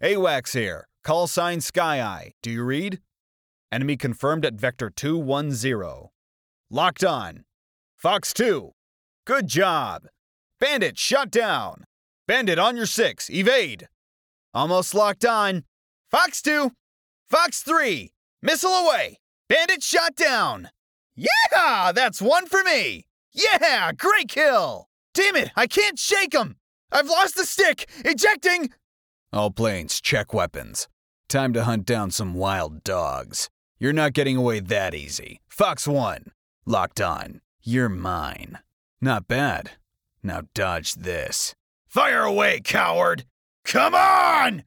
AWACS here. Call sign Sky Eye. Do you read? Enemy confirmed at Vector 210. Locked on. Fox 2. Good job. Bandit shut down. Bandit on your 6. Evade. Almost locked on. Fox 2. Fox 3. Missile away. Bandit shot down. Yeah, that's one for me. Yeah, great kill. Damn it, I can't shake him. I've lost the stick. Ejecting. All planes, check weapons. Time to hunt down some wild dogs. You're not getting away that easy. Fox 1. Locked on. You're mine. Not bad. Now dodge this. Fire away, coward! Come on!